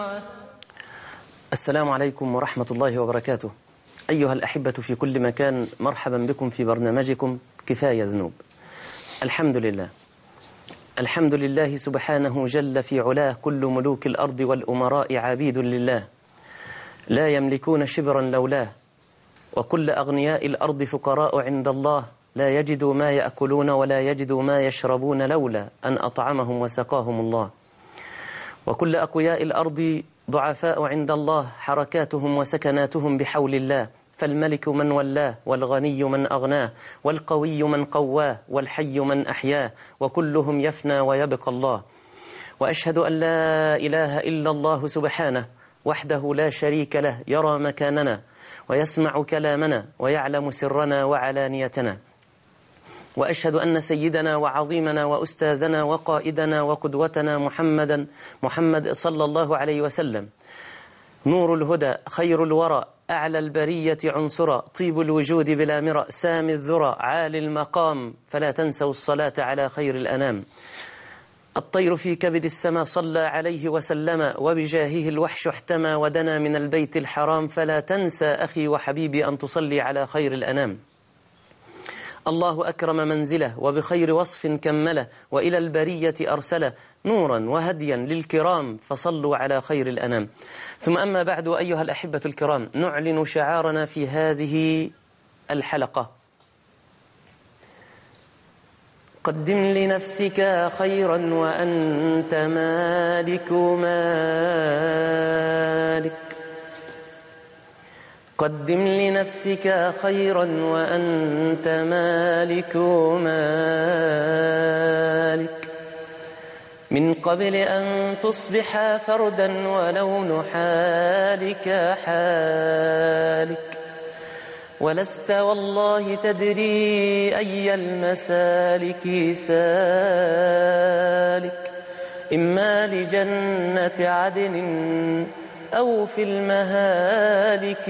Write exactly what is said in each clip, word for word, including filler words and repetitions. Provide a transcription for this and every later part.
السلام عليكم ورحمة الله وبركاته. أيها الأحبة في كل مكان، مرحبا بكم في برنامجكم كفاية ذنوب. الحمد لله الحمد لله سبحانه جل في علاه، كل ملوك الأرض والأمراء عبيد لله، لا يملكون شبرا لولاه، وكل أغنياء الأرض فقراء عند الله، لا يجدوا ما يأكلون ولا يجدوا ما يشربون لولا أن أطعمهم وسقاهم الله. وكل أقوياء الأرض ضعفاء عند الله، حركاتهم وسكناتهم بحول الله، فالملك من ولاه، والغني من أغناه، والقوي من قواه، والحي من أحياه، وكلهم يفنى ويبقى الله. وأشهد أن لا إله إلا الله سبحانه وحده لا شريك له، يرى مكاننا ويسمع كلامنا ويعلم سرنا وعلانيتنا. وأشهد أن سيدنا وعظيمنا وأستاذنا وقائدنا وقدوتنا محمدا محمد صلى الله عليه وسلم نور الهدى، خير الورى، أعلى البرية عنصرا، طيب الوجود بلا مرأ، سامي الذرى، عالي المقام، فلا تنسوا الصلاة على خير الأنام. الطير في كبد السماء صلى عليه وسلم، وبجاهه الوحش احتمى ودنا من البيت الحرام، فلا تنسى أخي وحبيبي أن تصلي على خير الأنام. الله أكرم منزله وبخير وصف كمله، وإلى البرية أرسله نورا وهديا للكرام، فصلوا على خير الأنام. ثم أما بعد، أيها الأحبة الكرام، نعلن شعارنا في هذه الحلقة: قدم لنفسك خيرا وأنت مالك مالك. قدم لنفسك خيرا وأنت مالك مالك، من قبل أن تصبح فردا ولون حالك حالك، ولست والله تدري أي المسالك سالك، إما لجنة عدن أو في المهالك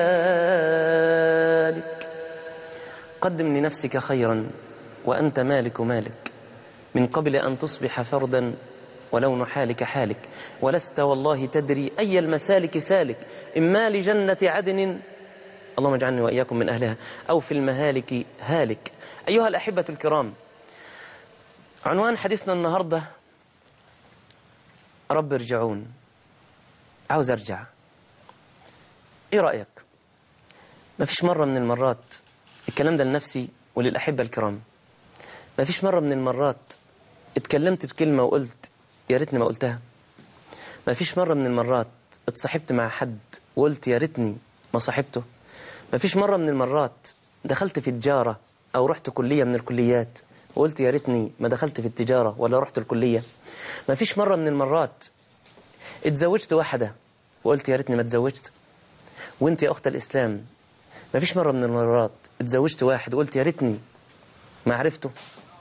هالك. قدم لنفسك خيرا وأنت مالك مالك، من قبل أن تصبح فردا ولون حالك حالك، ولست والله تدري أي المسالك سالك، إما لجنة عدن، اللهم اجعلني وإياكم من أهلها، أو في المهالك هالك. أيها الأحبة الكرام، عنوان حديثنا النهاردة: رب ارجعون. عاوز أرجع. إيه رأيك؟ ما فيش مرة من المرات، الكلام ده لنفسي وللأحبة الكرام، ما فيش مرة من المرات اتكلمت بكلمة وقلت يا ريتني ما قلتها؟ ما فيش مرة من المرات اتصاحبت مع حد وقلت يا ريتني ما صاحبته؟ ما فيش مرة من المرات دخلت في تجارة أو رحت كلية من الكليات وقلت يا ريتني ما دخلت في التجارة ولا رحت الكلية؟ ما فيش مرة من المرات اتزوجت واحدة وقلت يا ريتني ما اتزوجت؟ وانت يا أخت الإسلام، ما فيش مرة من المرات اتزوجت واحد وقلت يا ريتني ما عرفته؟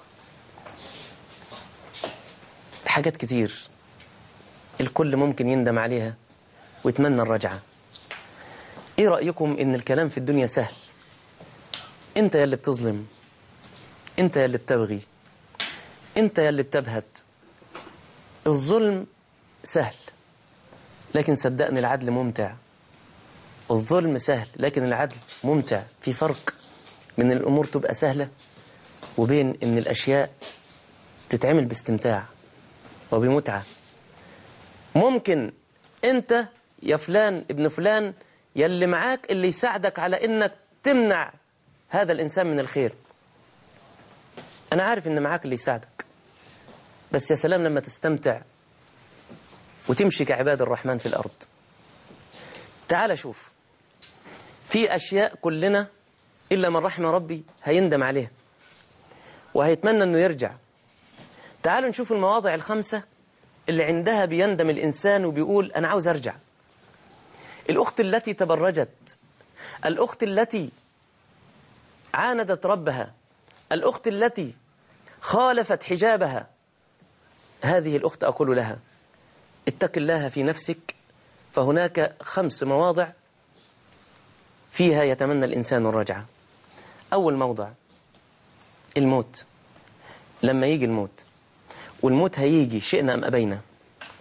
حاجات كتير الكل ممكن يندم عليها ويتمنى الرجعة. ايه رأيكم ان الكلام في الدنيا سهل؟ انت يا اللي بتظلم، انت يا اللي بتبغي، انت يا اللي بتبهت. الظلم سهل، لكن صدقني العدل ممتع. الظلم سهل لكن العدل ممتع. في فرق من الأمور تبقى سهلة وبين ان الأشياء تتعمل باستمتاع وبمتعة. ممكن انت يا فلان ابن فلان يلي معاك اللي يساعدك على انك تمنع هذا الإنسان من الخير. أنا عارف ان معاك اللي يساعدك، بس يا سلام لما تستمتع وتمشي كعباد الرحمن في الأرض. تعال شوف، في أشياء كلنا إلا من رحم ربي هيندم عليها وهيتمنى أنه يرجع. تعالوا نشوف المواضع الخمسة اللي عندها بيندم الإنسان وبيقول أنا عاوز أرجع. الأخت التي تبرجت، الأخت التي عاندت ربها، الأخت التي خالفت حجابها، هذه الأخت أقول لها اتق الله في نفسك، فهناك خمس مواضع فيها يتمنى الإنسان الرجعة. أول موضع الموت. لما يجي الموت، والموت هيجي شئنا أم أبينا،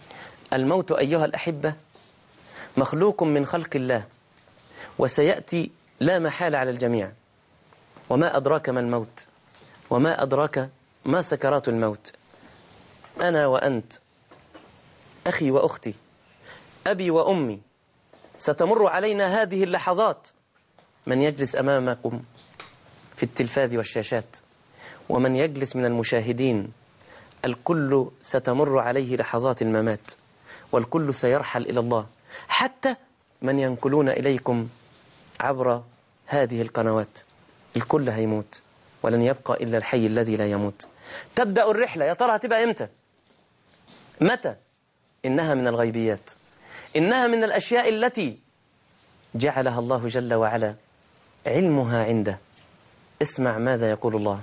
الموت أيها الأحبة مخلوق من خلق الله، وسيأتي لا محالة على الجميع. وما أدراك ما الموت، وما أدراك ما سكرات الموت. أنا وأنت، أخي وأختي، أبي وأمي، ستمر علينا هذه اللحظات. من يجلس أمامكم في التلفاز والشاشات، ومن يجلس من المشاهدين، الكل ستمر عليه لحظات الممات، والكل سيرحل إلى الله، حتى من ينقلون إليكم عبر هذه القنوات. الكل هيموت، ولن يبقى إلا الحي الذي لا يموت. تبدأ الرحلة، يا ترى هتبقى إمتى؟ متى؟ إنها من الغيبيات، إنها من الأشياء التي جعلها الله جل وعلا علمها عنده. اسمع ماذا يقول الله: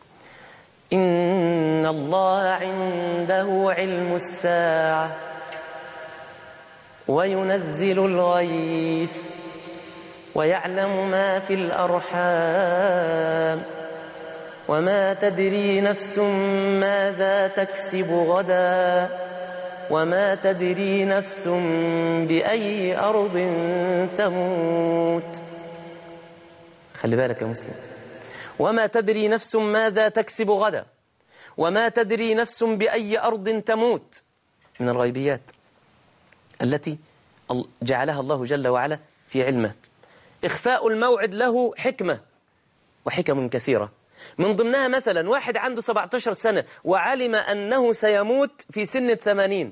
إن الله عنده علم الساعة وينزل الغيث ويعلم ما في الأرحام وما تدري نفس ماذا تكسب غدا وما تدري نفس بأي أرض تموت. خلي بالك يا مسلم، وما تدري نفس ماذا تكسب غدا وما تدري نفس بأي أرض تموت، من الغيبيات التي جعلها الله جل وعلا في علمه. إخفاء الموعد له حكمة وحكم كثيرة، من ضمنها مثلا واحد عنده سبعة عشر سنة وعلم أنه سيموت في سن الثمانين،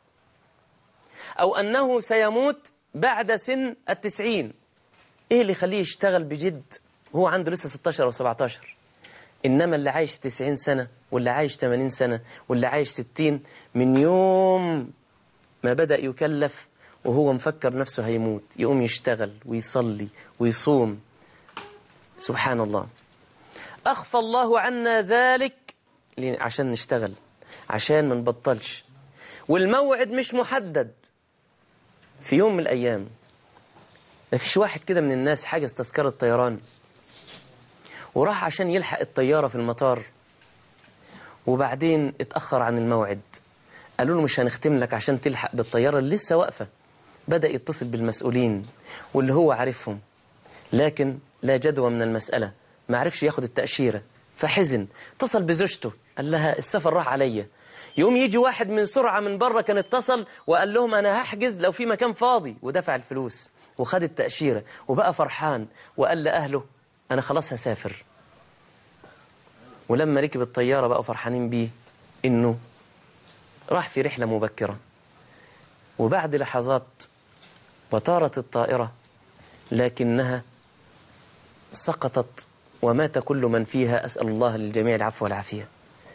أو أنه سيموت بعد سن التسعين. إيه اللي يخليه يشتغل بجد وهو عنده لسه ستة عشر أو سبعة عشر؟ إنما اللي عايش تسعين سنة واللي عايش ثمانين سنة واللي عايش ستين، من يوم ما بدأ يكلف وهو مفكر نفسه هيموت يقوم يشتغل ويصلي ويصوم. سبحان الله. أخفى الله عنا ذلك عشان نشتغل، عشان ما نبطلش. والموعد مش محدد. في يوم من الأيام ما فيش واحد كده من الناس حجز تذكرة طيران وراح عشان يلحق الطيارة في المطار، وبعدين اتأخر عن الموعد. قالوا له مش هنختم لك عشان تلحق بالطيارة اللي لسه واقفة. بدأ يتصل بالمسؤولين واللي هو عارفهم، لكن لا جدوى من المسألة، ما عرفش ياخد التأشيرة فحزن. اتصل بزوجته قال لها السفر راح عليا. يوم يجي واحد من سرعة من بره كان اتصل وقال لهم أنا هحجز لو في مكان فاضي، ودفع الفلوس وخد التأشيرة وبقى فرحان، وقال لأهله أنا خلاص هسافر. ولما ركب الطيارة بقوا فرحانين بيه إنه راح في رحلة مبكرة. وبعد لحظات وطارت الطائرة لكنها سقطت ومات كل من فيها، أسأل الله للجميع العفو والعافية.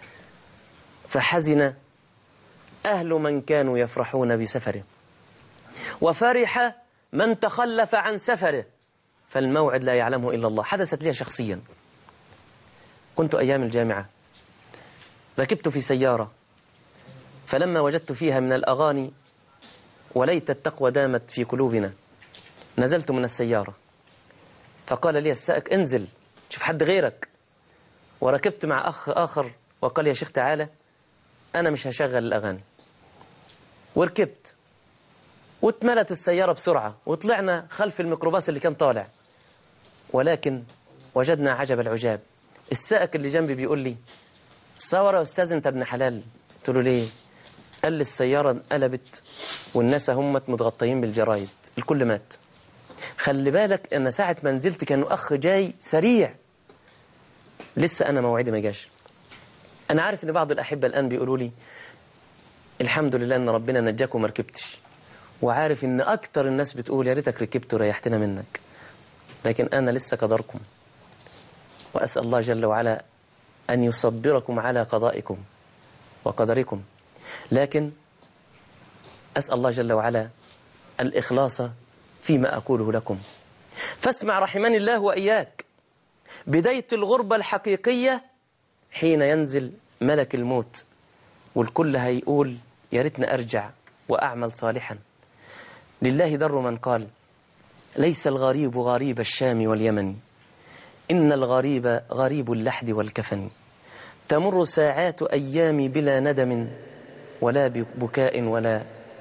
فحزن أهل من كانوا يفرحون بسفره، وفرح من تخلف عن سفره، فالموعد لا يعلمه إلا الله. حدثت لي شخصيا، كنت أيام الجامعة ركبت في سيارة، فلما وجدت فيها من الأغاني وليت التقوى دامت في قلوبنا، نزلت من السيارة فقال لي السائق انزل شوف حد غيرك، وركبت مع أخ آخر وقال يا شيخ تعالى أنا مش هشغل الأغاني. وركبت واتملت السيارة بسرعة وطلعنا خلف الميكروباص اللي كان طالع، ولكن وجدنا عجب العجاب. السائق اللي جنبي بيقول لي تصور يا أستاذ أنت ابن حلال. قلت له ليه؟ قال لي السيارة انقلبت والناس هم متغطيين بالجرايد، الكل مات. خلي بالك أن ساعة ما نزلت كانوا أخ جاي سريع، لسه أنا موعدي ما جاش. أنا عارف أن بعض الأحبة الآن بيقولوا لي الحمد لله أن ربنا نجاك وما ركبتش، وعارف أن أكتر الناس بتقول يا ريتك ركبت وريحتنا منك، لكن أنا لسه قدركم، وأسأل الله جل وعلا أن يصبركم على قضائكم وقدركم. لكن أسأل الله جل وعلا الإخلاص فيما أقوله لكم. فاسمع رحمني الله وإياك، بداية الغربة الحقيقية حين ينزل ملك الموت والكل هيقول يا ريتني أرجع وأعمل صالحا. لله در من قال ليس الغريب غريب الشام واليمن، إن الغريب غريب اللحد والكفن. تمر ساعات أيام بلا ندم ولا بكاء ولا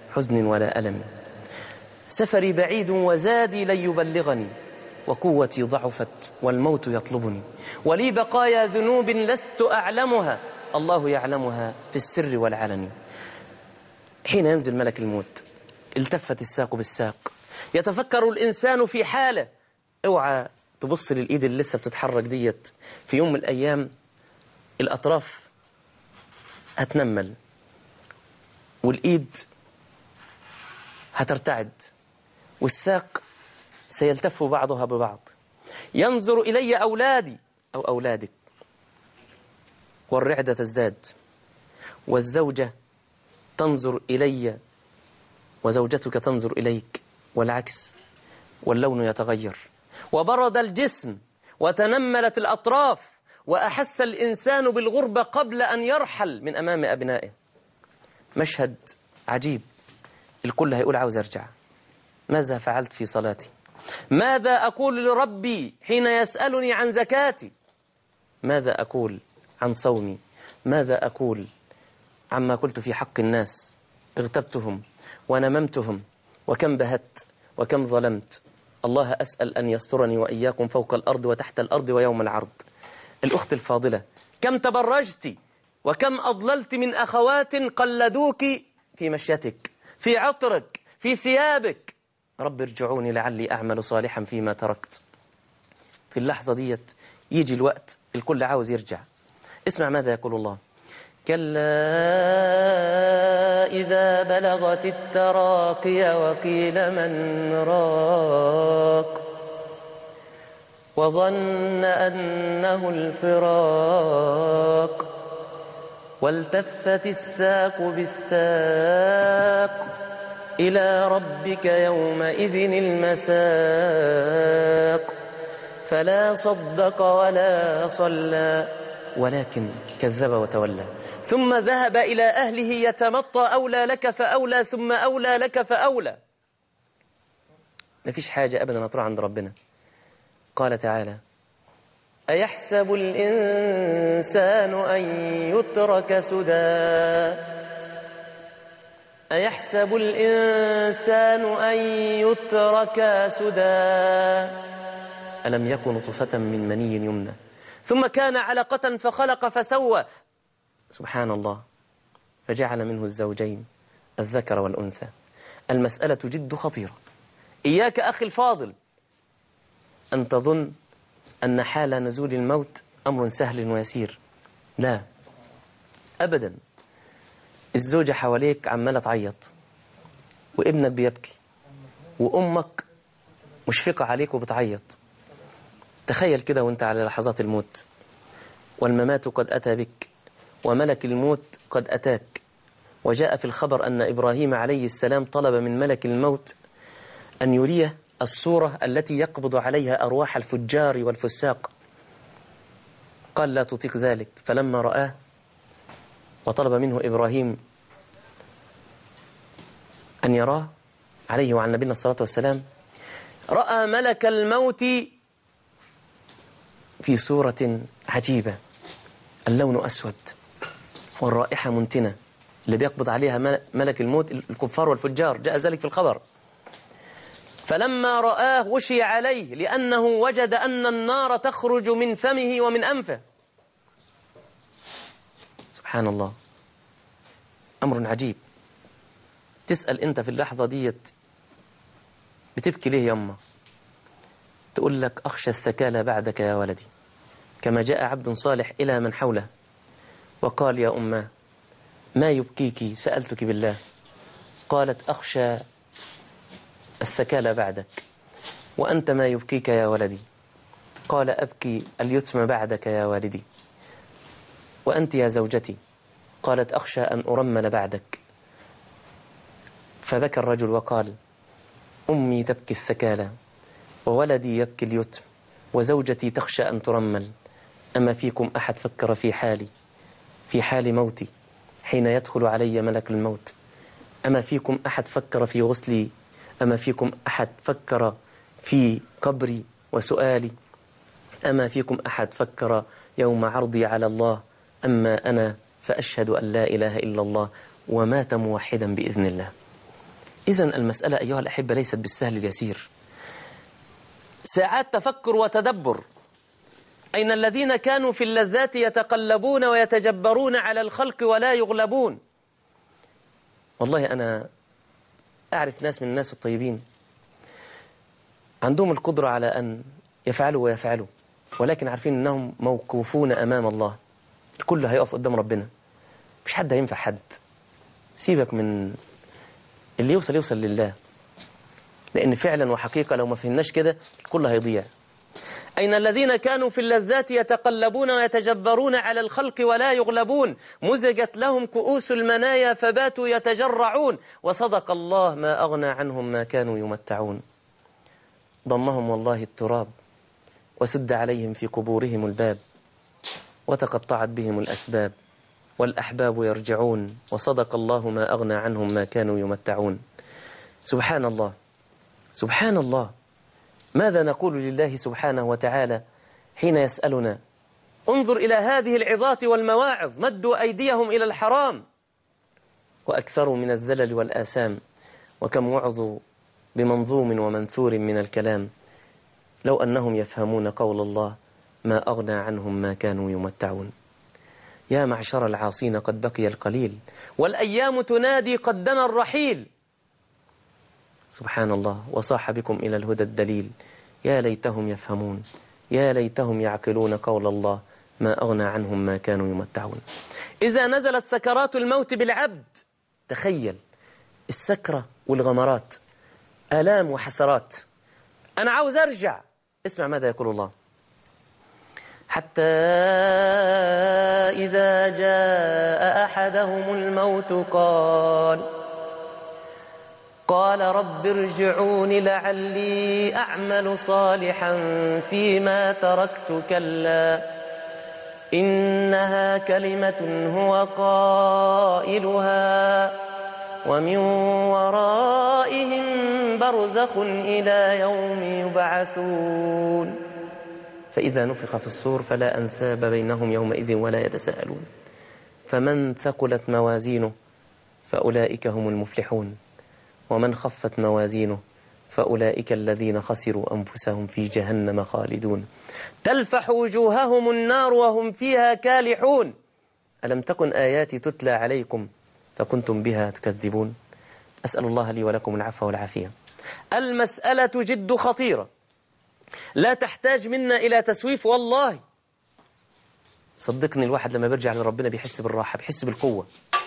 حزن ولا ألم. سفري بعيد وزادي لن يبلغني، وقوتي ضعفت والموت يطلبني، ولي بقايا ذنوب لست أعلمها، الله يعلمها في السر والعلن. حين ينزل ملك الموت التفت الساق بالساق، يتفكر الإنسان في حاله. اوعى تبص للإيد اللي لسه بتتحرك ديت، في يوم من الأيام الأطراف هتنمل والإيد هترتعد والساق سيلتف بعضها ببعض. ينظر إلي أولادي أو أولادك والرعدة تزداد، والزوجة تنظر إلي وزوجتك تنظر إليك، والعكس، واللون يتغير، وبرد الجسم وتنملت الأطراف، وأحس الإنسان بالغربة قبل أن يرحل من أمام أبنائه. مشهد عجيب، الكل هيقول عاوز أرجع. ماذا فعلت في صلاتي؟ ماذا أقول لربي حين يسألني عن زكاتي؟ ماذا أقول عن صومي؟ ماذا أقول عما قلت في حق الناس؟ اغتبتهم ونممتهم، وكم بهت وكم ظلمت. الله أسأل أن يسترني وإياكم فوق الأرض وتحت الأرض ويوم العرض. الأخت الفاضلة، كم تبرجت وكم أضللت من أخوات قلدوك في مشيتك، في عطرك، في ثيابك. رب ارجعوني لعلي أعمل صالحا فيما تركت. في اللحظة ديت يجي الوقت الكل عاوز يرجع. اسمع ماذا يقول الله: كلا إذا بلغت التراقي وقيل من راق وظن أنه الفراق والتفت الساق بالساق إلى ربك يومئذ المساق فلا صدق ولا صلى ولكن كذب وتولى ثم ذهب إلى أهله يتمطى. أولى لك فأولى ثم أولى لك فأولى. ما فيش حاجة أبدا هتروح عند ربنا. قال تعالى: أيحسب الإنسان أن يترك سدى أيحسب الإنسان أن يترك سدى ألم يكن نطفة من مني يمنى ثم كان علقة فخلق فسوى. سبحان الله. فجعل منه الزوجين الذكر والأنثى. المسألة جد خطيرة. إياك أخي الفاضل أن تظن أن حال نزول الموت أمر سهل ويسير. لا أبدا. الزوجة حواليك عمالة تعيط، وابنك بيبكي، وأمك مشفقة عليك وبتعيط. تخيل كده وانت على لحظات الموت، والممات قد أتى بك، وملك الموت قد أتاك. وجاء في الخبر أن إبراهيم عليه السلام طلب من ملك الموت أن يريه الصورة التي يقبض عليها أرواح الفجار والفساق. قال: لا تطيق ذلك. فلما رآه وطلب منه إبراهيم أن يراه عليه وعلى نبينا الصلاة والسلام، رأى ملك الموت في صورة عجيبة، اللون أسود والرائحة منتنة. اللي بيقبض عليها ملك الموت الكفار والفجار، جاء ذلك في الخبر. فلما رآه غشي عليه، لأنه وجد أن النار تخرج من فمه ومن أنفه. سبحان الله، أمر عجيب. تسأل أنت في اللحظة ديت بتبكي ليه يما؟ تقول لك: أخشى الثكالى بعدك يا ولدي. كما جاء عبد صالح إلى من حوله وقال: يا أماه ما يبكيك؟ سألتك بالله. قالت: أخشى الثكالى بعدك. وأنت ما يبكيك يا ولدي؟ قال: أبكي اليتم بعدك يا والدي. وأنت يا زوجتي؟ قالت: أخشى أن أرمل بعدك. فبكى الرجل وقال: أمي تبكي الثكالى، وولدي يبكي اليتم، وزوجتي تخشى أن ترمل. أما فيكم أحد فكر في حالي، في حال موتي حين يدخل علي ملك الموت؟ أما فيكم أحد فكر في غسلي؟ أما فيكم أحد فكر في قبري وسؤالي؟ أما فيكم أحد فكر يوم عرضي على الله؟ أما أنا فأشهد أن لا إله إلا الله، ومات موحدا بإذن الله. إذن المسألة أيها الأحبة ليست بالسهل اليسير. ساعات تفكر وتدبر. أين الذين كانوا في اللذات يتقلبون ويتجبرون على الخلق ولا يغلبون؟ والله أنا أعرف ناس من الناس الطيبين عندهم القدرة على أن يفعلوا ويفعلوا، ولكن عارفين أنهم موقوفون أمام الله، الكل هيقف قدام ربنا، مش حد هينفع حد. سيبك من اللي يوصل يوصل لله، لأن فعلا وحقيقة لو ما فهمناش كده الكل هيضيع. أين الذين كانوا في اللذات يتقلبون ويتجبرون على الخلق ولا يغلبون؟ مزجت لهم كؤوس المنايا فباتوا يتجرعون، وصدق الله ما أغنى عنهم ما كانوا يمتعون. ضمهم والله التراب وسد عليهم في قبورهم الباب، وتقطعت بهم الأسباب والأحباب يرجعون، وصدق الله ما أغنى عنهم ما كانوا يمتعون. سبحان الله سبحان الله. ماذا نقول لله سبحانه وتعالى حين يسألنا؟ انظر إلى هذه العظات والمواعظ، مدوا أيديهم إلى الحرام وأكثروا من الذلل والآثام، وكم وعظوا بمنظوم ومنثور من الكلام، لو أنهم يفهمون قول الله ما أغنى عنهم ما كانوا يمتعون. يا معشر العاصين قد بقي القليل، والأيام تنادي قد دنا الرحيل. سبحان الله. وصاح بكم إلى الهدى الدليل، يا ليتهم يفهمون، يا ليتهم يعقلون قول الله ما أغنى عنهم ما كانوا يمتعون. إذا نزلت سكرات الموت بالعبد، تخيل السكرة والغمرات، آلام وحسرات، أنا عاوز أرجع. اسمع ماذا يقول الله: حتى إذا جاء أحدهم الموت قال قال رب ارجعون لعلي أعمل صالحا فيما تركت كلا إنها كلمة هو قائلها ومن ورائهم برزخ إلى يوم يبعثون فإذا نفخ في الصور فلا أنساب بينهم يومئذ ولا يتساءلون فمن ثقلت موازينه فأولئك هم المفلحون ومن خفت موازينه فأولئك الذين خسروا أنفسهم في جهنم خالدون تلفح وجوههم النار وهم فيها كالحون ألم تكن آياتي تتلى عليكم فكنتم بها تكذبون. أسأل الله لي ولكم العفو والعافية. المسألة جد خطيرة، لا تحتاج منا إلى تسويف. والله صدقني الواحد لما بيرجع لربنا بيحس بالراحة، بيحس بالقوة،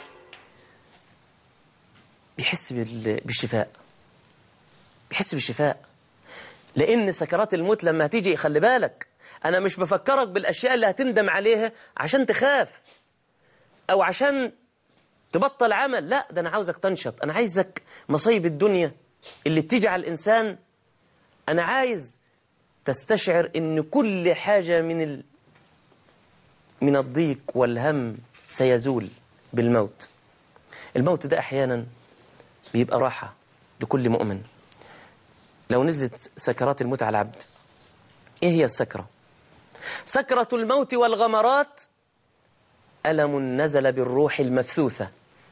بيحس بالشفاء، بيحس بالشفاء. لأن سكرات الموت لما هتيجي، خلي بالك، أنا مش بفكرك بالأشياء اللي هتندم عليها عشان تخاف أو عشان تبطل عمل، لا، ده أنا عاوزك تنشط. أنا عايزك مصايب الدنيا اللي بتيجي على الإنسان، أنا عايز تستشعر إن كل حاجة من ال... من الضيق والهم سيزول بالموت. الموت ده أحيانا بيبقى راحة لكل مؤمن. لو نزلت سكرات الموت على العبد، إيه هي السكرة؟ سكرة الموت والغمرات ألم نزل بالروح المبثوثة.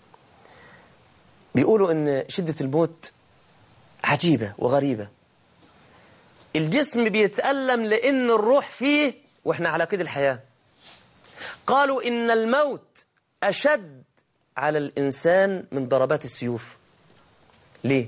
بيقولوا إن شدة الموت عجيبة وغريبة. الجسم بيتألم لأن الروح فيه وإحنا على قيد الحياة. قالوا إن الموت أشد على الإنسان من ضربات السيوف. ليه؟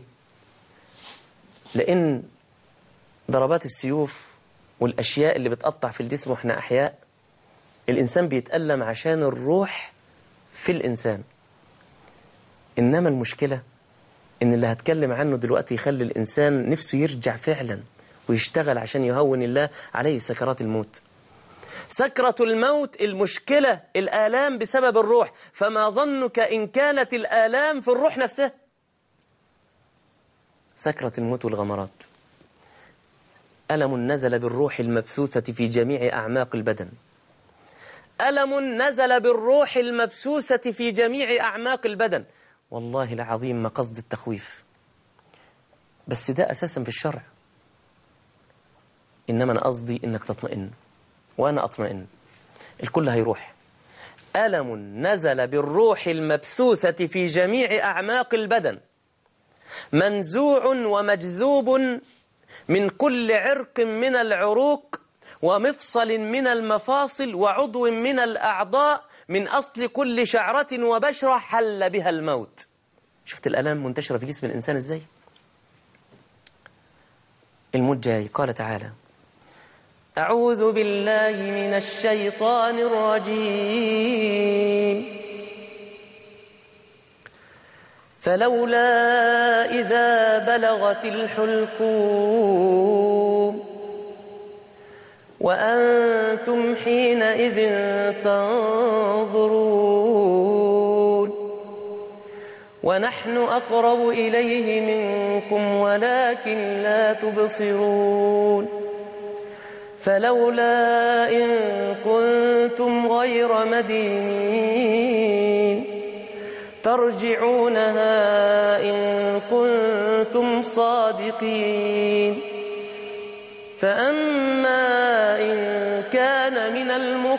لأن ضربات السيوف والأشياء اللي بتقطع في الجسم وإحنا أحياء، الإنسان بيتألم عشان الروح في الإنسان. إنما المشكلة إن اللي هتكلم عنه دلوقتي يخلي الإنسان نفسه يرجع فعلا ويشتغل عشان يهون الله عليه سكرات الموت. سكرة الموت المشكلة الآلام بسبب الروح، فما ظنك إن كانت الآلام في الروح نفسها؟ سكرة الموت والغمرات ألم نزل بالروح المبثوثة في جميع أعماق البدن. ألم نزل بالروح المبثوثة في جميع أعماق البدن. والله العظيم ما قصد التخويف، بس ده أساسا في الشرع. إنما أنا قصدي إنك تطمئن وأنا أطمئن، الكل هيروح. ألم نزل بالروح المبثوثة في جميع أعماق البدن. منزوع ومجذوب من كل عرق من العروق ومفصل من المفاصل وعضو من الأعضاء من أصل كل شعرة وبشرة حل بها الموت. شفت الألام منتشرة في جسم الإنسان إزاي؟ الموت جاي. قال تعالى: أعوذ بالله من الشيطان الرجيم. فلولا إذا بلغت الحلقوم وأنتم حينئذ تنظرون ونحن أقرب إليه منكم ولكن لا تبصرون فلولا إن كنتم غير مدينين ترجعونها إن كنتم صادقين فأما إن كان من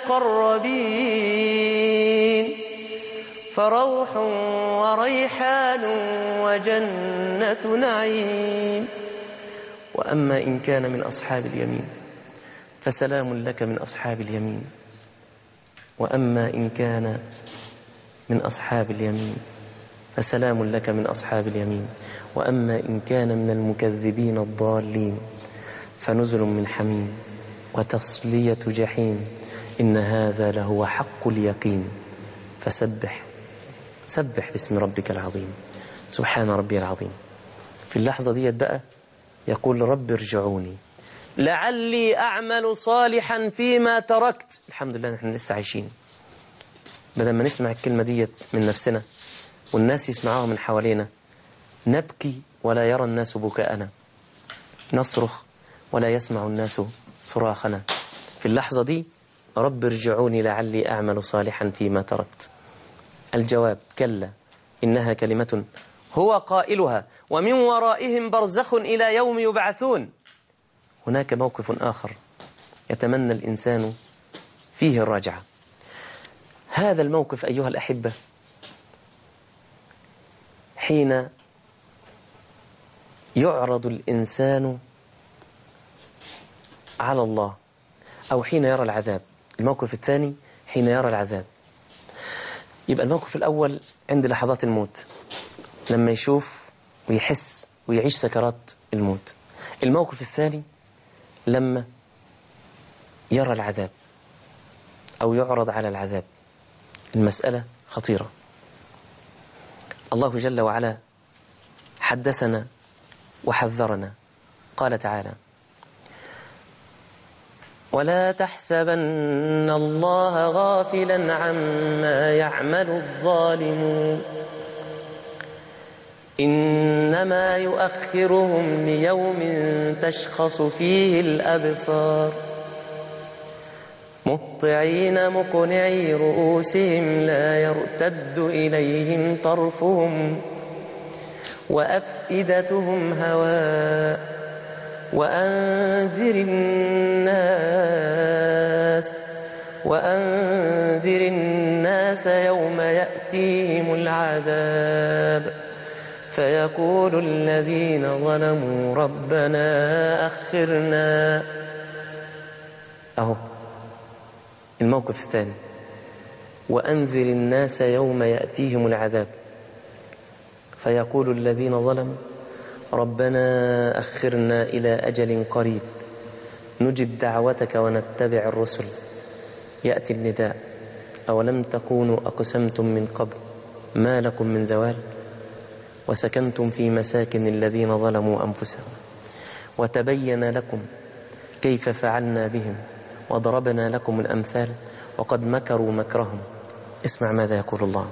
المقربين فروح وريحان وجنة نعيم وأما إن كان من أصحاب اليمين فسلام لك من أصحاب اليمين وأما إن كان من أصحاب اليمين فسلام لك من أصحاب اليمين وأما إن كان من المكذبين الضالين فنزل من حميم وتصلية جحيم إن هذا لهو حق اليقين فسبح سبح باسم ربك العظيم سبحان ربي العظيم. في اللحظة دي بقى يقول: رب ارجعوني لعلي أعمل صالحا فيما تركت. الحمد لله نحن لسه عايشين. بدل ما نسمع الكلمة دي من نفسنا والناس يسمعوها من حوالينا نبكي ولا يرى الناس بكاءنا، نصرخ ولا يسمع الناس صراخنا. في اللحظة دي رب ارجعوني لعلي أعمل صالحا فيما تركت. الجواب: كلا إنها كلمة هو قائلها ومن ورائهم برزخ إلى يوم يبعثون. هناك موقف آخر يتمنى الإنسان فيه الرجعة. هذا الموقف أيها الأحبة حين يعرض الإنسان على الله أو حين يرى العذاب. الموقف الثاني حين يرى العذاب. يبقى الموقف الأول عند لحظات الموت لما يشوف ويحس ويعيش سكرات الموت. الموقف الثاني لما يرى العذاب أو يعرض على العذاب. المسألة خطيرة. الله جل وعلا حدثنا وحذرنا. قال تعالى: ولا تحسبن الله غافلا عما يعمل الظالمون إنما يؤخرهم ليوم تشخص فيه الأبصار مهطعين مقنعي رؤوسهم لا يرتد إليهم طرفهم وأفئدتهم هواء وأنذر الناس وأنذر الناس يوم يأتيهم العذاب فيقول الذين ظلموا ربنا أخرنا. أهو الموقف الثاني: وأنذر الناس يوم يأتيهم العذاب فيقول الذين ظلموا ربنا أخرنا إلى أجل قريب نجب دعوتك ونتبع الرسل. يأتي النداء: أولم تكونوا أقسمتم من قبل ما لكم من زوال وسكنتم في مساكن الذين ظلموا أنفسهم وتبين لكم كيف فعلنا بهم وضربنا لكم الأمثال وقد مكروا مكرهم. اسمع ماذا يقول الله: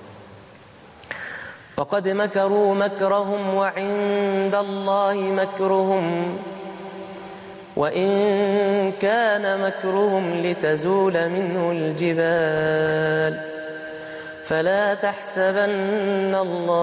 وقد مكروا مكرهم وعند الله مكرهم وإن كان مكرهم لتزول منه الجبال فلا تحسبن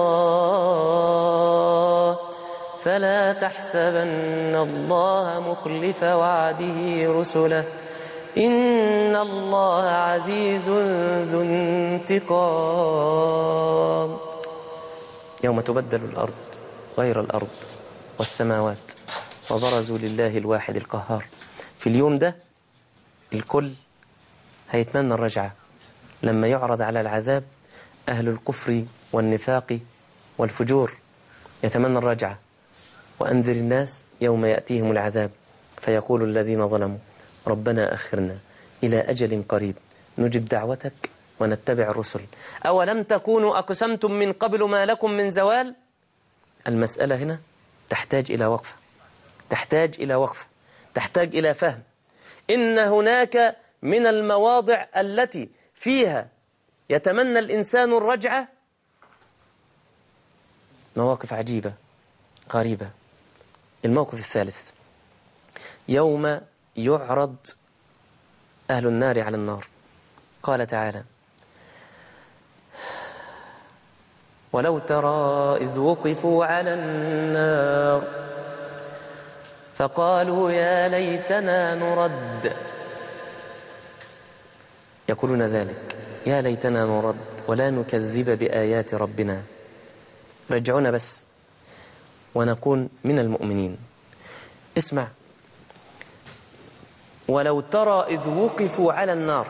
الله فلا تحسبن الله مخلف وعده رسله إن الله عزيز ذو انتقام. يوم تبدل الأرض غير الأرض والسماوات وبرزوا لله الواحد القهار. في اليوم ده الكل هيتمنى الرجعة لما يعرض على العذاب. أهل الكفر والنفاق والفجور يتمنى الرجعة. وأنذر الناس يوم يأتيهم العذاب فيقول الذين ظلموا ربنا أخرنا إلى أجل قريب نجب دعوتك ونتبع الرسل أولم تكونوا أقسمتم من قبل ما لكم من زوال. المسألة هنا تحتاج إلى وقفة، تحتاج إلى وقفة، تحتاج إلى فهم. إن هناك من المواضع التي فيها يتمنى الإنسان الرجعة مواقف عجيبة غريبة. الموقف الثالث يوم يعرض أهل النار على النار. قال تعالى ولو ترى إذ وقفوا على النار فقالوا يا ليتنا نرد. يقولون ذلك يا ليتنا نرد ولا نكذب بآيات ربنا، رجعونا بس ونكون من المؤمنين. اسمع، ولو ترى إذ وقفوا على النار،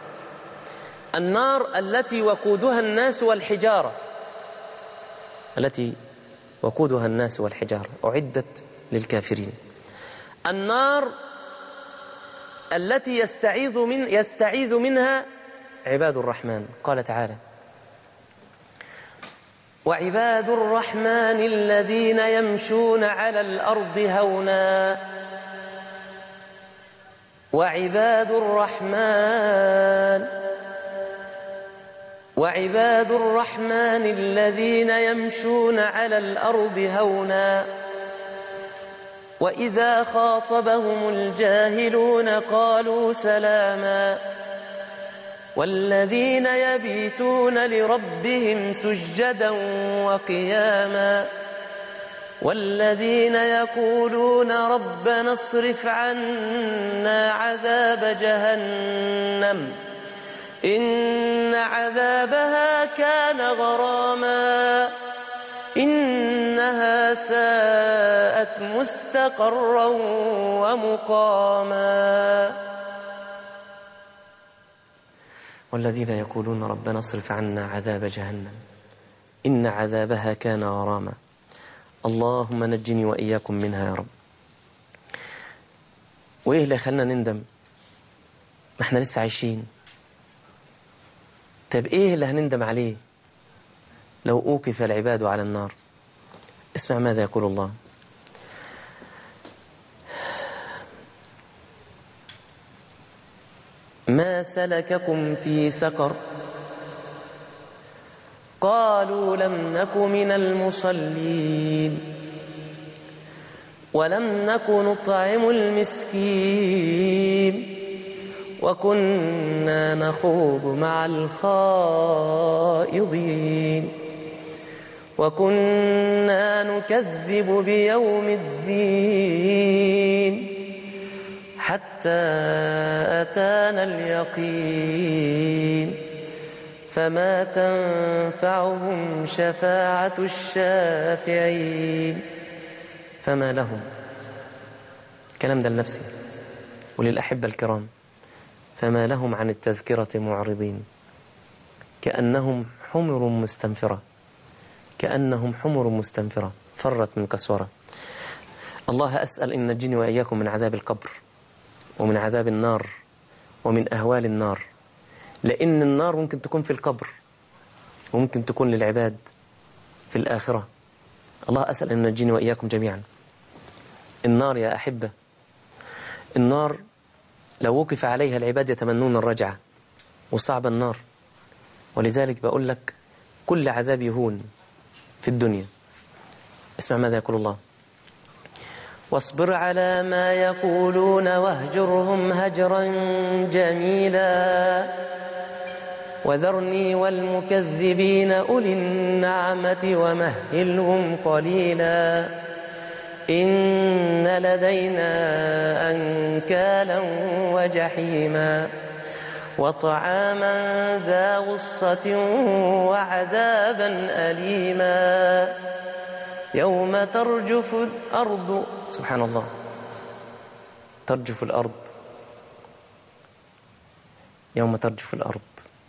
النار التي وقودها الناس والحجارة، التي وقودها الناس والحجارة أعدت للكافرين. النار التي يستعيذ من يستعيذ منها عباد الرحمن. قال تعالى وعباد الرحمن الذين يمشون على الأرض هونا وعباد الرحمن وعباد الرحمن الذين يمشون على الأرض هونا وإذا خاطبهم الجاهلون قالوا سلاما والذين يبيتون لربهم سجدا وقياما والذين يقولون ربنا اصرف عنا عذاب جهنم إن عذابها كان غراما إنها ساءت مستقرا ومقاما والذين يقولون ربنا اصرف عنا عذاب جهنم إن عذابها كان غراما. اللهم نجني وإياكم منها يا رب. وإيه اللي خلنا نندم؟ ما احنا لسه عايشين. طب إيه اللي هنندم عليه لو أوقف العباد على النار؟ اسمع ماذا يقول الله. ما سلككم في سقر قالوا لم نك من المصلين ولم نك نطعم المسكين وكنا نخوض مع الخائضين وكنا نكذب بيوم الدين حتى أتانا اليقين فما تنفعهم شفاعة الشافعين. فما لهم، كلام ده لنفسي وللأحبة الكرام، فما لهم عن التذكرة معرضين كأنهم حمر مستنفرة كأنهم حمر مستنفرة فرت من كسورة. الله أسأل إن نجني وإياكم من عذاب القبر ومن عذاب النار ومن أهوال النار، لأن النار ممكن تكون في القبر وممكن تكون للعباد في الآخرة. الله أسأل أن نجيني وإياكم جميعا. النار يا أحبة، النار لو وقف عليها العباد يتمنون الرجعة، وصعب النار. ولذلك بقول لك كل عذاب يهون في الدنيا. اسمع ماذا يقول الله. واصبر على ما يقولون واهجرهم هجرا جميلا وذرني والمكذبين أولي النعمة ومهلهم قليلا إن لدينا أنكالا وجحيما وطعاما ذا غصة وعذابا أليما يوم ترجف الأرض، سبحان الله، ترجف الأرض، يوم ترجف الأرض،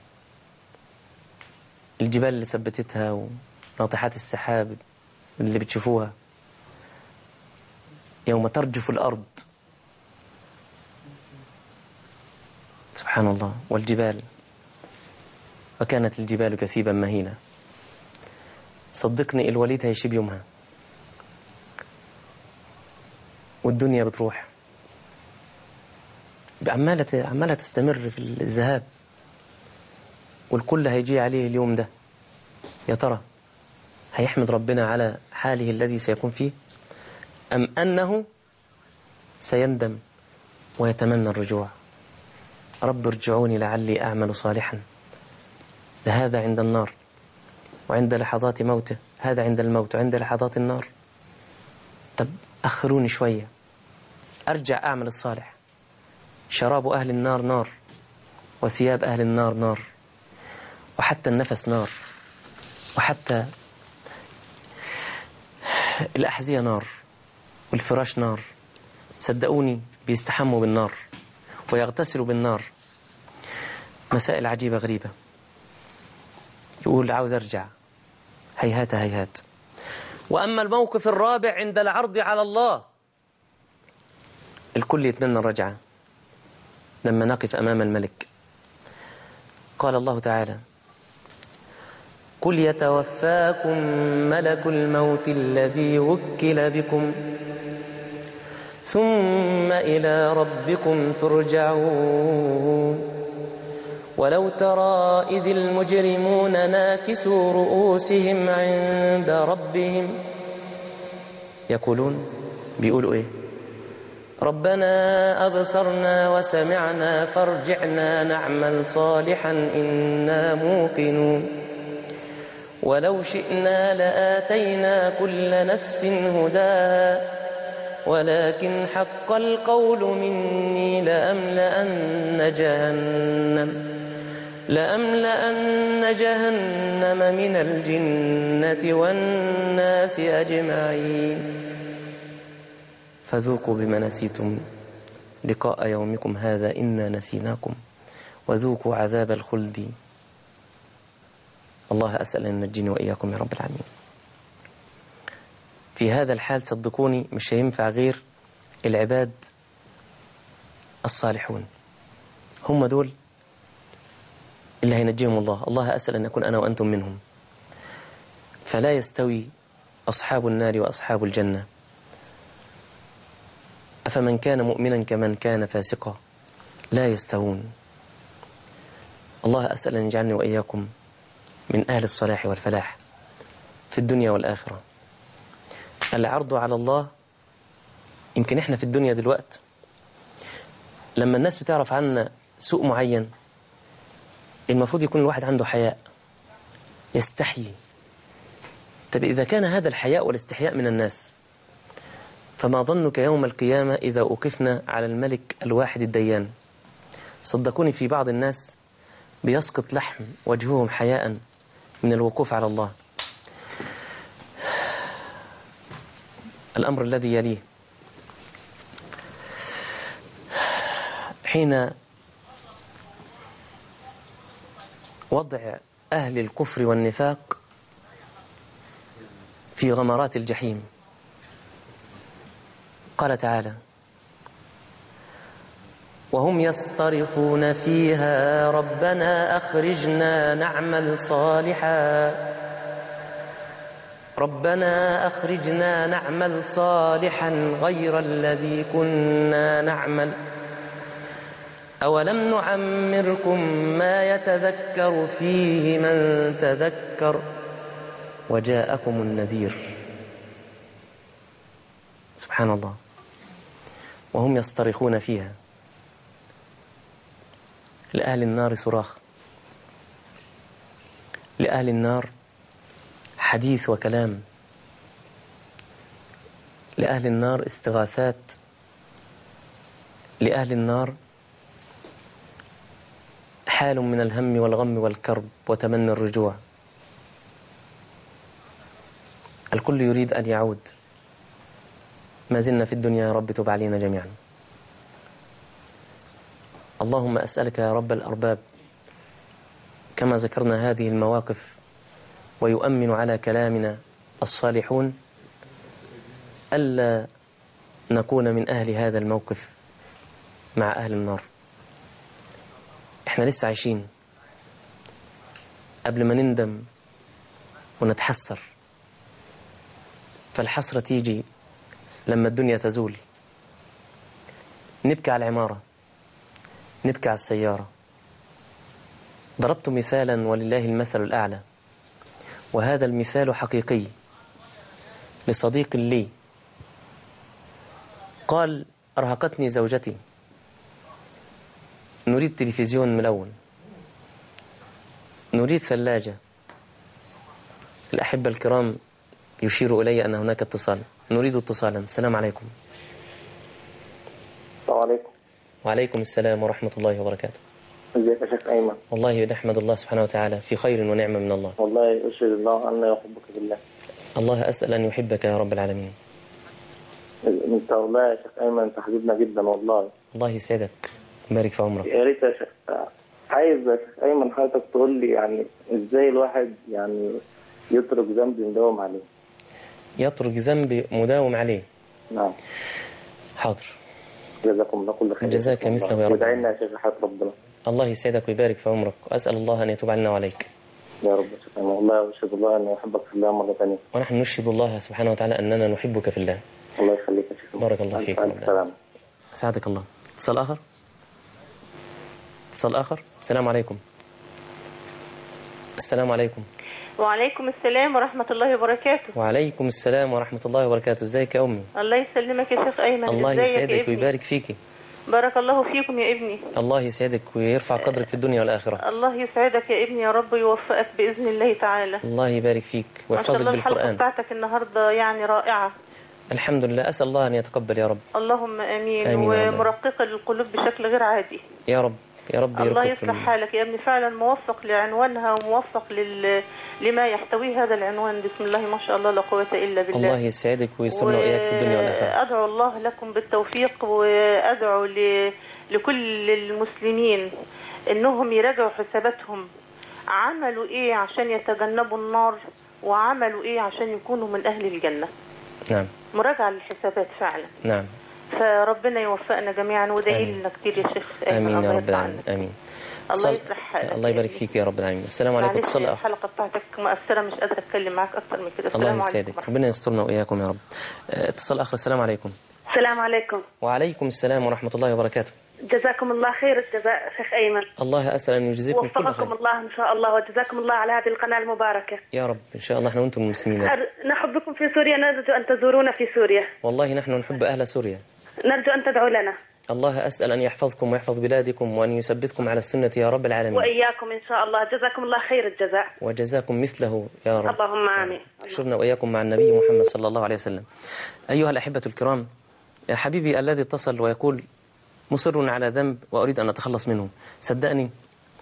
الجبال اللي ثبتتها وناطحات السحاب اللي بتشوفوها، يوم ترجف الأرض، سبحان الله، والجبال، وكانت الجبال كثيبا مهينة. صدقني الوليد هيشيب يومها، والدنيا بتروح عمالة عمالة تستمر في الذهاب، والكل هيجي عليه اليوم ده. يا ترى هيحمد ربنا على حاله الذي سيكون فيه، أم أنه سيندم ويتمنى الرجوع؟ رب ارجعوني لعلي أعمل صالحا. ده هذا عند النار وعند لحظات موته، هذا عند الموت وعند لحظات النار. طب أخروني شوية أرجع أعمل الصالح. شراب أهل النار نار، وثياب أهل النار نار، وحتى النفس نار، وحتى الأحذية نار، والفراش نار. صدقوني بيستحموا بالنار ويغتسلوا بالنار. مسائل عجيبة غريبة. يقول عاوز أرجع، هيهات هيهات. وأما الموقف الرابع عند العرض على الله، الكل يتمنى الرجعة لما نقف أمام الملك. قال الله تعالى: قل يتوفاكم ملك الموت الذي وكل بكم ثم إلى ربكم ترجعون. ولو ترى إذ المجرمون ناكسوا رؤوسهم عند ربهم يقولون، بيقولوا إيه؟ ربنا أبصرنا وسمعنا فارجعنا نعمل صالحا إنا موقنون. ولو شئنا لآتينا كل نفس هداها ولكن حق القول مني لأملأن جهنم لأملأن جهنم من الجنة والناس أجمعين فذوقوا بما نسيتم لقاء يومكم هذا إنا نسيناكم وذوقوا عذاب الخلد. الله أسأل أن ينجيني وإياكم يا رب العالمين. في هذا الحال صدقوني مش هينفع غير العباد الصالحون، هم دول اللي هينجيهم الله. الله أسأل أن يكون أنا وأنتم منهم. فلا يستوي أصحاب النار وأصحاب الجنة، أفمن كان مؤمنا كمن كان فاسقا لا يستوون. الله أسأل أن يجعلني وإياكم من أهل الصلاح والفلاح في الدنيا والآخرة. العرض على الله، يمكن إحنا في الدنيا دلوقت لما الناس بتعرف عنا سوء معين المفروض يكون الواحد عنده حياء، يستحيي. طب إذا كان هذا الحياء والاستحياء من الناس، فما ظنك يوم القيامة إذا أوقفنا على الملك الواحد الديان؟ صدقوني في بعض الناس بيسقط لحم وجههم حياء من الوقوف على الله. الأمر الذي يليه، حين وضع أهل الكفر والنفاق في غمرات الجحيم، قال تعالى: وهم يصطرخون فيها ربنا أخرجنا نعمل صالحا ربنا أخرجنا نعمل صالحا غير الذي كنا نعمل أولم نعمركم ما يتذكر فيه من تذكر وجاءكم النذير. سبحان الله. وهم يصطرخون فيها، لأهل النار صراخ، لأهل النار حديث وكلام، لأهل النار استغاثات، لأهل النار حال من الهم والغم والكرب وتمني الرجوع. الكل يريد أن يعود. ما زلنا في الدنيا يا رب تب علينا جميعا. اللهم أسألك يا رب الأرباب كما ذكرنا هذه المواقف ويؤمن على كلامنا الصالحون ألا نكون من أهل هذا الموقف مع أهل النار. إحنا لسه عايشين، قبل ما نندم ونتحسر، فالحسرة تيجي لما الدنيا تزول. نبكي على العمارة، نبكي على السيارة. ضربت مثالا ولله المثل الأعلى، وهذا المثال حقيقي لصديق لي قال: أرهقتني زوجتي، نريد تلفزيون ملون، نريد ثلاجة. الأحبة الكرام يشير إلي أن هناك اتصال، نريد اتصالا. السلام عليكم. السلام عليكم. وعليكم السلام ورحمة الله وبركاته. ازيك يا شيخ أيمن؟ والله نحمد الله سبحانه وتعالى في خير ونعمة من الله. والله أشهد الله أن يحبك بالله. الله أسأل أن يحبك يا رب العالمين. أنت والله يا شيخ أيمن أنت حبيبنا جدا والله. الله يسعدك، بارك في عمرك. يا ريت يا شيخ، عايز يا شيخ أيمن حضرتك تقول لي يعني إزاي الواحد يعني يترك ذنب مداوم عليه. يترك ذنب مداوم عليه. نعم. حاضر. جزاكم الله كل خير. جزاك مثله يا رب. ادعي لنا يا شيخ حياة ربنا. الله يسعدك ويبارك في عمرك، وأسأل الله أن يتوب علينا وعليك. يا رب يا شيخ أيمن، والله أشهد الله أن يحبك في الله مرة ثانية. ونحن نشهد الله سبحانه وتعالى أننا نحبك في الله. الله يخليك يا شيخ. بارك الله فيك. السلام. سعدك الله. اتصال آخر. اتصال آخر. السلام عليكم. السلام عليكم. وعليكم السلام ورحمة الله وبركاته. وعليكم السلام ورحمة الله وبركاته. ازيك يا أمي؟ الله يسلمك يا شيخ أيمن. الله يسعدك ويبارك فيكي. بارك الله فيكم يا ابني. الله يسعدك ويرفع قدرك في الدنيا والآخرة. الله يسعدك يا ابني، يا رب يوفقك بإذن الله تعالى. الله يبارك فيك ويحفظك بالقرآن. الحلقة بتاعتك النهاردة يعني رائعة. الحمد لله، أسأل الله أن يتقبل يا رب. اللهم آمين, آمين ومرققة للقلوب بشكل غير عادي يا رب. يا رب الله يصلح حالك يا ابني، فعلا موفق لعنوانها وموفق لل... لما يحتويه هذا العنوان. بسم الله ما شاء الله لا قوة إلا بالله. الله يسعدك ويسرنا و... وإياك في الدنيا والآخرة. أدعو الله لكم بالتوفيق، وأدعو ل... لكل المسلمين إنهم يراجعوا حساباتهم، عملوا إيه عشان يتجنبوا النار، وعملوا إيه عشان يكونوا من أهل الجنة. نعم. مراجعة للحسابات فعلا. نعم. فربنا يوفقنا جميعا، وادعي لنا كتير يا شيخ. امين يا رب العالمين. امين. الله يصلح حالك. الله يبارك فيك يا رب العالمين. السلام عليكم. اتصال اخر. الحلقه بتاعتك مؤثره، مش قادره اتكلم معاك اكتر من كده. الله يسعدك، ربنا يسترنا واياكم يا رب. اتصال اخر. السلام عليكم. السلام عليكم. وعليكم السلام ورحمه الله وبركاته. جزاكم الله خير الجزاء شيخ أيمن. الله أسأل أن يجزيكم كل خير. وفقكم الله إن شاء الله، وجزاكم الله على هذه القناة المباركة. يا رب إن شاء الله. نحن وأنتم المسلمين. نحبكم في سوريا، نرجو أن تزورونا في سوريا. والله نحن نحب أهل سوريا. نرجو أن تدعوا لنا. الله أسأل أن يحفظكم ويحفظ بلادكم وأن يثبتكم على السنة يا رب العالمين. وإياكم إن شاء الله. جزاكم الله خير الجزاء. وجزاكم مثله يا رب. اللهم آمين. احشرنا وإياكم مع النبي محمد صلى الله عليه وسلم. أيها الأحبة الكرام، يا حبيبي الذي اتصل ويقول مصر على ذنب وأريد أن أتخلص منه، صدقني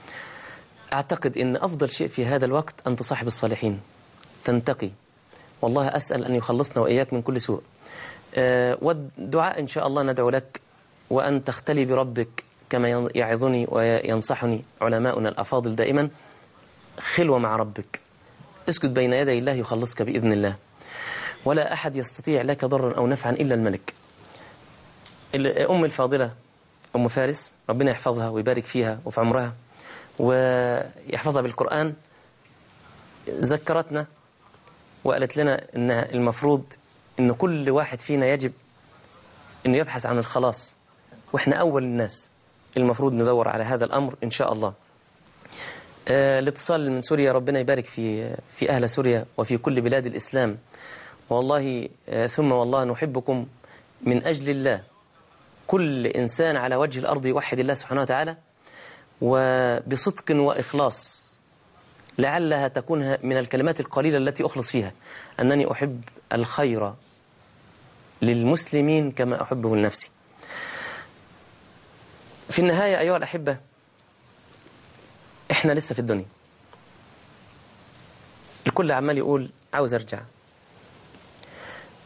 أعتقد أن أفضل شيء في هذا الوقت أن تصاحب الصالحين، تنتقي. والله أسأل أن يخلصنا وإياك من كل سوء. أه والدعاء إن شاء الله ندعو لك، وأن تختلي بربك كما يعظني وينصحني علماؤنا الأفاضل دائما. خلوة مع ربك، اسكت بين يدي الله يخلصك بإذن الله، ولا أحد يستطيع لك ضرا أو نفعا إلا الملك. أم الفاضلة أم فارس ربنا يحفظها ويبارك فيها وفي عمرها ويحفظها بالقرآن، ذكرتنا وقالت لنا إن المفروض إن كل واحد فينا يجب إنه يبحث عن الخلاص، وإحنا أول الناس المفروض ندور على هذا الأمر إن شاء الله. آه الاتصال من سوريا، ربنا يبارك في في أهل سوريا وفي كل بلاد الإسلام. والله آه ثم والله نحبكم من أجل الله. كل إنسان على وجه الأرض يوحد الله سبحانه وتعالى وبصدق وإخلاص، لعلها تكون من الكلمات القليلة التي أخلص فيها أنني أحب الخير للمسلمين كما أحبه لنفسي. في النهاية أيها الأحبة، إحنا لسه في الدنيا، الكل عمال يقول عاوز أرجع،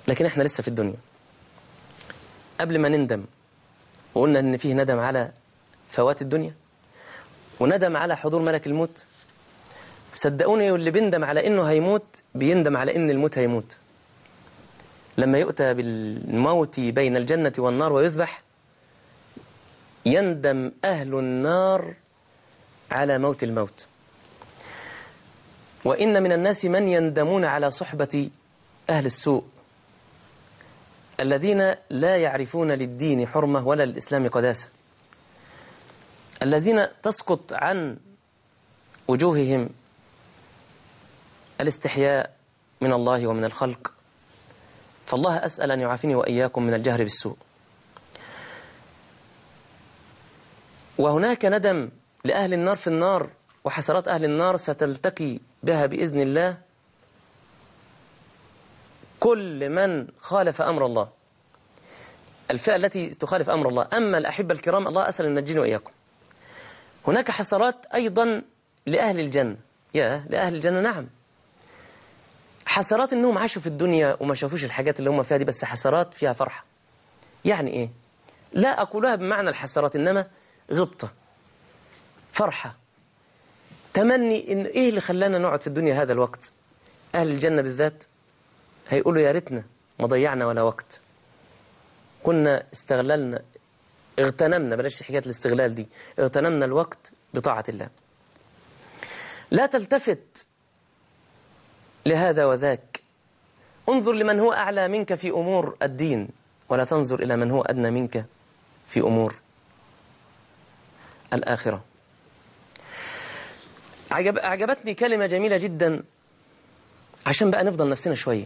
لكن احنا لسه في الدنيا. قبل ما نندم، وقلنا ان فيه ندم على فوات الدنيا وندم على حضور ملك الموت، صدقوني واللي بيندم على انه هيموت بيندم على ان الموت هيموت. لما يؤتى بالموت بين الجنة والنار ويذبح، يندم أهل النار على موت الموت. وإن من الناس من يندمون على صحبة أهل السوء الذين لا يعرفون للدين حرمة ولا للإسلام قداسة، الذين تسقط عن وجوههم الاستحياء من الله ومن الخلق. فالله أسأل أن يعافيني وإياكم من الجهر بالسوء. وهناك ندم لأهل النار في النار، وحسرات أهل النار ستلتقي بها بإذن الله كل من خالف أمر الله، الفئة التي تخالف أمر الله. أما الأحبة الكرام، الله أسأل أن نجيني وإياكم. هناك حسرات أيضا لأهل الجنة. يا لأهل الجنة، نعم، حسرات إنهم عاشوا في الدنيا وما شافوش الحاجات اللي هم فيها دي، بس حسرات فيها فرحة. يعني إيه؟ لا أقولها بمعنى الحسرات، إنما غبطة، فرحة، تمني إن إيه اللي خلانا نقعد في الدنيا هذا الوقت. أهل الجنة بالذات هيقولوا يا ريتنا ما ضيعنا ولا وقت، كنا استغللنا، اغتنمنا، بلاش حكاية الاستغلال دي، اغتنمنا الوقت بطاعة الله. لا تلتفت لهذا وذاك، انظر لمن هو أعلى منك في أمور الدين، ولا تنظر إلى من هو أدنى منك في أمور الآخرة. عجب أعجبتني كلمة جميلة جدا عشان بقى نفضل نفسنا شوية.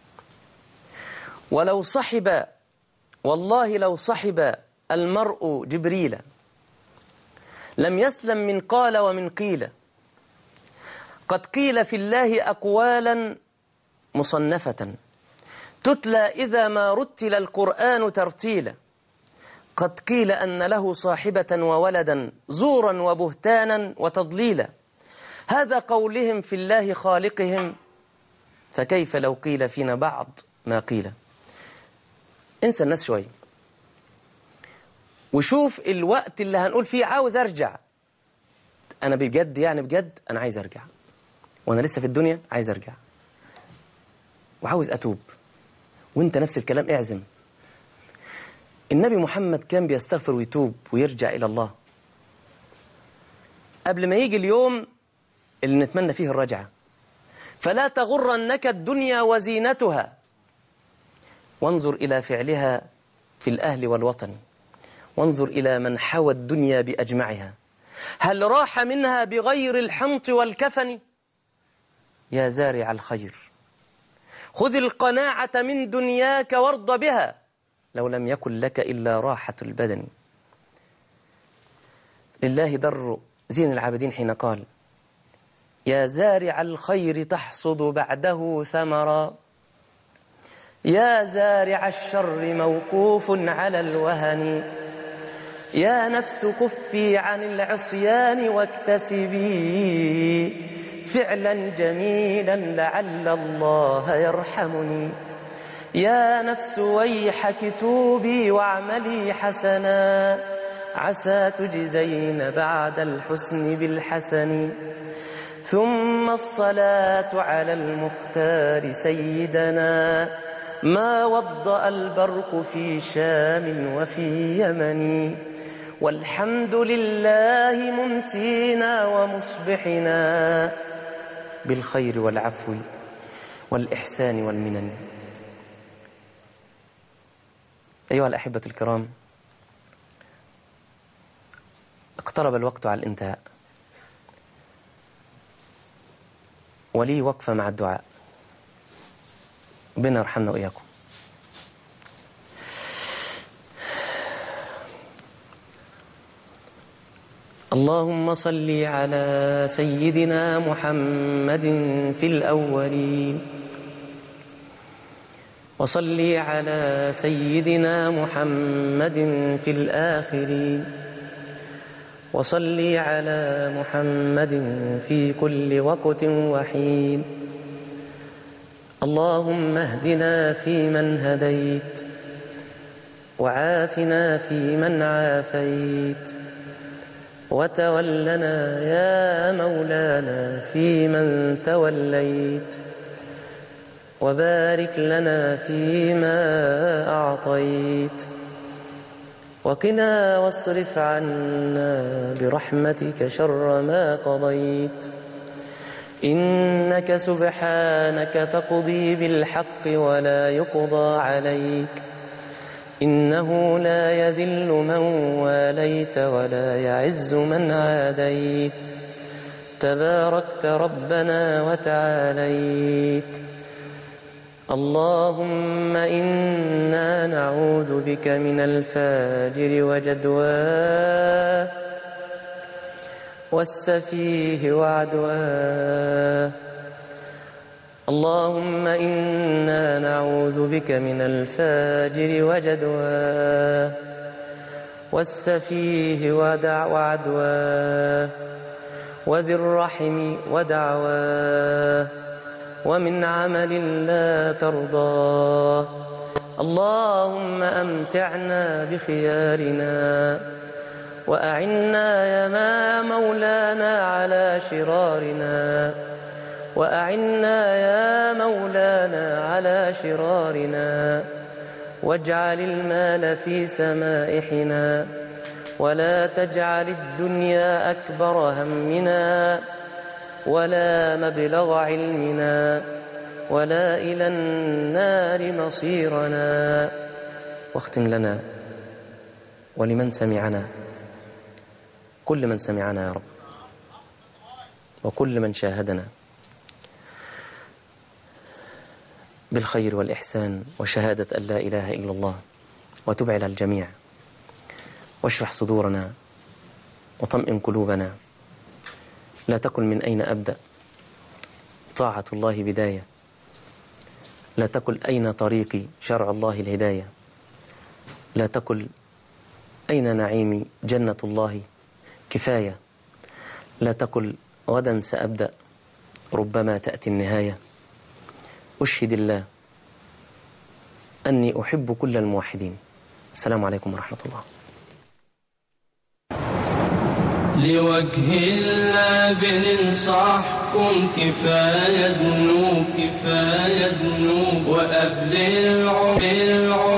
ولو صحب، والله لو صحب المرء جبريل لم يسلم من قال ومن قيل. قد قيل في الله أقوالا مصنفة تتلى إذا ما رتل القرآن ترتيلا. قد قيل أن له صاحبة وولدا زورا وبهتانا وتضليلا. هذا قولهم في الله خالقهم، فكيف لو قيل فينا بعض ما قيل. انسى الناس شوية وشوف الوقت اللي هنقول فيه عاوز أرجع. أنا بجد، يعني بجد أنا عايز أرجع، وأنا لسه في الدنيا عايز أرجع وعاوز أتوب. وانت نفس الكلام، اعزم. النبي محمد كان بيستغفر ويتوب ويرجع إلى الله قبل ما يجي اليوم اللي نتمنى فيه الرجعة. فلا تغرنك الدنيا وزينتها، وانظر إلى فعلها في الأهل والوطن، وانظر إلى من حوى الدنيا بأجمعها، هل راح منها بغير الحنط والكفن؟ يا زارع الخير خذ القناعة من دنياك وارض بها، لو لم يكن لك إلا راحة البدن. لله در زين العابدين حين قال: يا زارع الخير تحصد بعده ثمرا، يا زارع الشر موقوف على الوهن. يا نفس كفي عن العصيان واكتسبي فعلا جميلا لعل الله يرحمني. يا نفس ويحك توبي واعملي حسنا، عسى تجزين بعد الحسن بالحسن. ثم الصلاة على المختار سيدنا، ما وضأ البرق في شام وفي يمن. والحمد لله ممسينا ومصبحنا بالخير والعفو والإحسان والمنن. أيها الأحبة الكرام، اقترب الوقت على الانتهاء، ولي وقفة مع الدعاء. ربنا يرحمنا وإياكم. اللهم صل على سيدنا محمد في الأولين، وصل على سيدنا محمد في الآخرين، وصل على محمد في كل وقت وحين. اللهم اهدنا فيمن هديت، وعافنا فيمن عافيت، وتولنا يا مولانا فيمن توليت، وبارك لنا فيما أعطيت، وقنا واصرف عنا برحمتك شر ما قضيت، إنك سبحانك تقضي بالحق ولا يقضى عليك، إنه لا يذل من واليت ولا يعز من عاديت، تباركت ربنا وتعاليت. اللهم إنا نعوذ بك من الفاجر وجدواه والسفيه وعدواه. اللهم إنا نعوذ بك من الفاجر وجدواه والسفيه وعدواه وذي الرحم ودعواه ومن عمل لا ترضاه. اللهم أمتعنا بخيارنا وأعنا يا مولانا على شرارنا، وأعنا يا مولانا على شرارنا، واجعل المال في سمائحنا، ولا تجعل الدنيا أكبر همنا ولا مبلغ علمنا ولا إلى النار مصيرنا. واختم لنا ولمن سمعنا، كل من سمعنا يا رب، وكل من شاهدنا، بالخير والإحسان وشهادة أن لا إله إلا الله، وتب على الجميع، واشرح صدورنا وطمئن قلوبنا. لا تقل من أين أبدأ، طاعة الله بداية. لا تقل أين طريقي، شرع الله الهداية. لا تقل أين نعيمي، جنة الله كفاية. لا تقل غدا سأبدأ، ربما تأتي النهاية. أشهد الله أني أحب كل الموحدين. السلام عليكم ورحمة الله. لوجه الله بننصحكم، كفاية ذنوب كفاية ذنوب، وقبل العمر